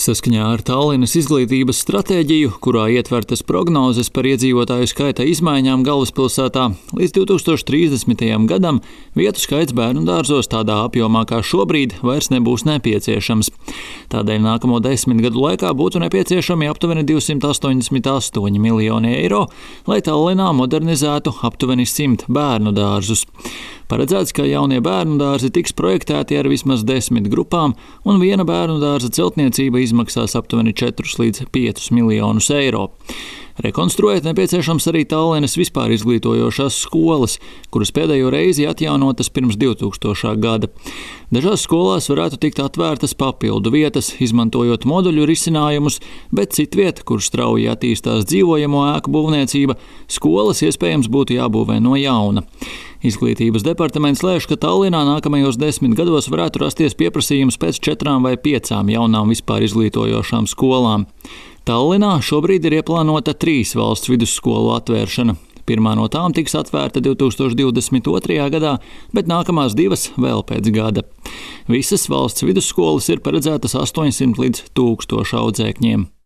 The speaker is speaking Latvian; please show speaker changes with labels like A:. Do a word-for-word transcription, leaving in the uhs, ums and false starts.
A: Saskaņā ar Tallinas izglītības stratēģiju, kurā ietvertas prognozes par iedzīvotāju skaita izmaiņām galvaspilsētā, līdz divi tūkstoši trīsdesmitajam gadam vietu skaits bērnu dārzos tādā apjomā kā šobrīd vairs nebūs nepieciešams. Tādēļ nākamo desmit gadu laikā būtu nepieciešami aptuveni divsimt astoņdesmit astoņi miljoni eiro, lai Tallinā modernizētu aptuveni simt bērnu dārzus. Paredzēts, ka jaunie bērnu dārzi tiks projektēti ar vismaz desmit grupām, un viena bērnu dārza celtniecība izmaksās aptuveni četrus līdz piecus miljonus eiro. Rekonstruēt nepieciešams arī Tallinas vispār izglītojošās skolas, kuras pēdējo reizi atjaunotas pirms divtūkstošā gada. Dažās skolās varētu tikt atvērtas papildu vietas, izmantojot moduļu risinājumus, bet citviet, kur strauji attīstās dzīvojamo ēku būvniecība, skolas iespējams būtu jābūvē no jauna. Izglītības departaments lēš, ka Tallinā nākamajos desmit gados varētu rasties pieprasījums pēc četrām vai piecām jaunām vispār izglītojošām skolām. Tallinā šobrīd ir ieplānota trīs valsts vidusskolu atvēršana. Pirmā no tām tiks atvērta divi tūkstoši divdesmit otrajā gadā, bet nākamās divas vēl pēc gada. Visas valsts vidusskolas ir paredzētas astoņsimt līdz tūkstošu audzēkņiem.